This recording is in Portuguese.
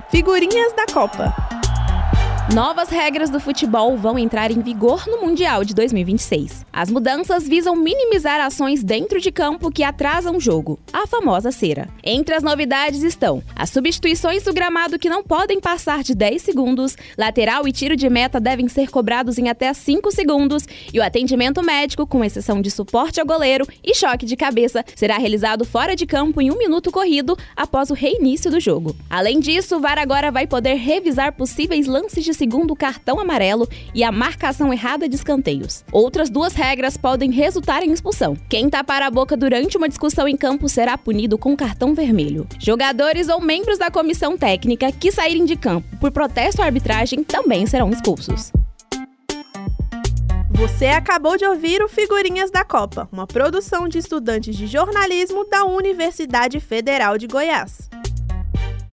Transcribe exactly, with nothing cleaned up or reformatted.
Figurinhas da Copa. Novas regras do futebol vão entrar em vigor no Mundial de dois mil e vinte e seis. As mudanças visam minimizar ações dentro de campo que atrasam o jogo, a famosa cera. Entre as novidades estão as substituições do gramado que não podem passar de dez segundos, lateral e tiro de meta devem ser cobrados em até cinco segundos e o atendimento médico, com exceção de suporte ao goleiro e choque de cabeça, será realizado fora de campo em um minuto corrido após o reinício do jogo. Além disso, o V A R agora vai poder revisar possíveis lances de segundo cartão amarelo e a marcação errada de escanteios. Outras duas regras podem resultar em expulsão. Quem tapar a boca durante uma discussão em campo será punido com cartão vermelho. Jogadores ou membros da comissão técnica que saírem de campo por protesto à arbitragem também serão expulsos. Você acabou de ouvir o Figurinhas da Copa, uma produção de estudantes de jornalismo da Universidade Federal de Goiás.